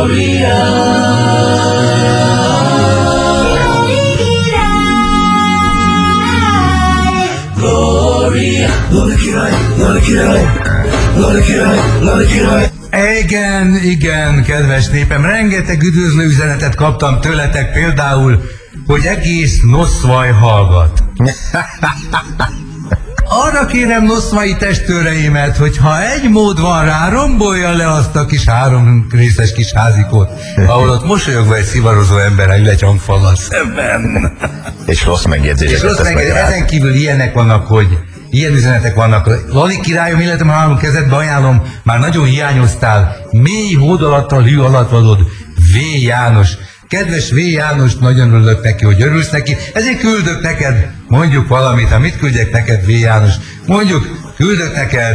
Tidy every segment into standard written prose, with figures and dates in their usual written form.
Igen, kedves népem, rengeteg üdvözlő üzenetet kaptam tőletek, például, hogy egész Noszvaj hallgat. Arra kérem noszvai testőreimet, hogy ha egy mód van rá, rombolja le azt a kis 3 részes kis házikót, ahol ott mosolyogva egy szivarozó ember ül egy hangfallal szemben. És rossz megjegyzések. Ezen kívül ilyenek vannak, hogy ilyen üzenetek vannak. Lali királyom, illetve három kezedbe ajánlom, már nagyon hiányoztál, mély hód alatt a hű alatt vadod, V. János. Kedves V. János, nagyon örülök neki, hogy örülsz neki, ezért küldök neked, mondjuk valamit, ha mit küldjek neked, V. János? Mondjuk, küldök neked,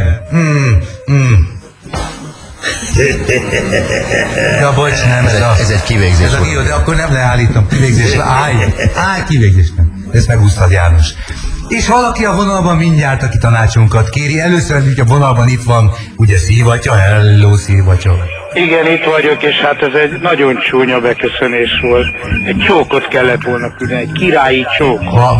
Ja, bocs, nem, ez egy kivégzés. De akkor nem leállítom, kivégzés, állj, kivégzés nem. Ezt megúsztad, János. És valaki a vonalban mindjárt, aki tanácsunkat kéri. Először, hogy a vonalban itt van, ugye Szívatya, hello Szívatya. Igen, itt vagyok, és hát ez egy nagyon csúnya beköszönés volt. Egy csókot kellett volna küldeni, egy királyi csók.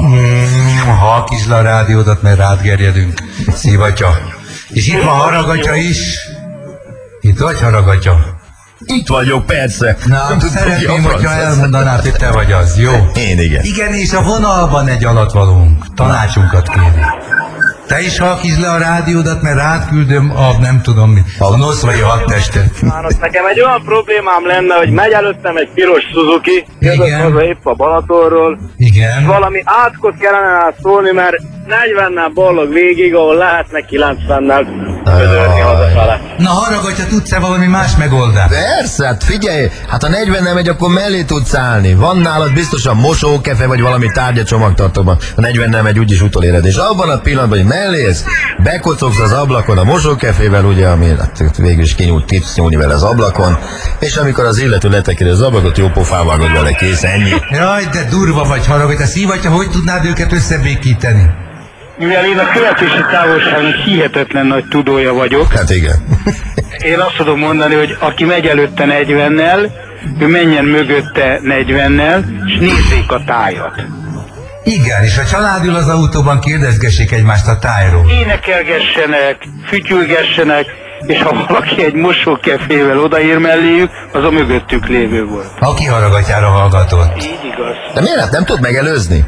Halkítsd le a rádiódat, mert rád gerjedünk, Szívatya. És itt van Haragatya is. Itt vagy, Haragatya? Itt vagyok, persze. Na, szeretném, hogyha elmondanád, hogy te vagy az, jó? Én igen. Igen, és a vonalban egy alatvalónk. Tanácsunkat kéri. Te is halkítsd le a rádiódat, mert rád küldöm nem tudom mi, a noszvai hadtestet. Nekem egy olyan problémám lenne, hogy megy előttem egy piros Suzuki, jövök haza épp a Balatonról. Igen. Valami átkot kellene szólni, mert 40-nel ballog végig, ahol lehetne 90-nel ködörni hazafele. Na, Haragatya, tudsz-e valami más megoldást? Persze, hát figyelj, hát ha 40-nel megy, akkor mellé tudsz állni. Van nálad biztosan mosókefe, vagy valami tárgya csomagtartóban. Ha 40-nel megy, úgyis utoléred. És abban a pillanatban, hogy mellész, bekocogsz az ablakon a mosókefével, ugye, ami végül is tudsz nyúlni vele az ablakon, és amikor az illető letekeri az ablakot, jó pofán vágod vele, kész, ennyi. Jaj, de durva vagy, Haragatya. Szívatya, hogy tudnád őket összebékíteni? Mivel én a követési távolságnak hihetetlen nagy tudója vagyok. Hát igen. Én azt tudom mondani, hogy aki megy előtte 40-nel, ő menjen mögötte 40-nel, és nézzék a tájat. Igen, és a család ül az autóban, kérdezgessék egymást a tájról. Énekelgessenek, fütyülgessenek, és ha valaki egy mosókefével odaér melléjük, az a mögöttük lévő volt. Aki Haragatyára hallgatott. Így igaz. De miért nem tud megelőzni?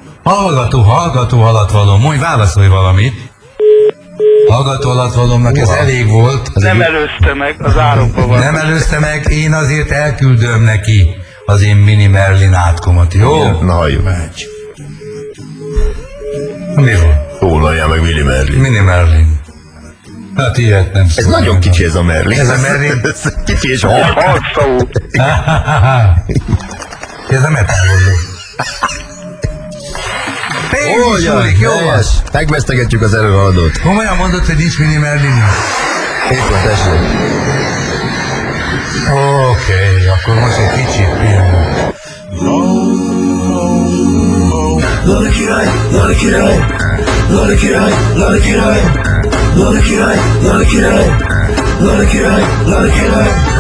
Hallgató alatvaló, mondj, válaszolj valamit. Hallgató alatvalómnak ez elég volt. Nem előzte meg, az árokban van. Nem előzte meg, én azért elküldöm neki az én Mini Merlin átkomat, jó? Na, halljuk. Megy. Mi van? Ólalja meg Mini Merlin. Mini Merlin. Hát ilyet nem Ez nagyon kicsi ez a Merlin. Ez a Merlin. Ez kicsi és halkszavú. Ez a metállózó. Jó van. Megvesztegetjük az előadót. Komolyan mondod, hogy nincs Mini Merlin? Éppen, tessék. Oké, akkor most egy kicsit pillanat. Lala király, Lala király, Lala király, Lala király, Lala király, Lala király, Lala király, Lala király.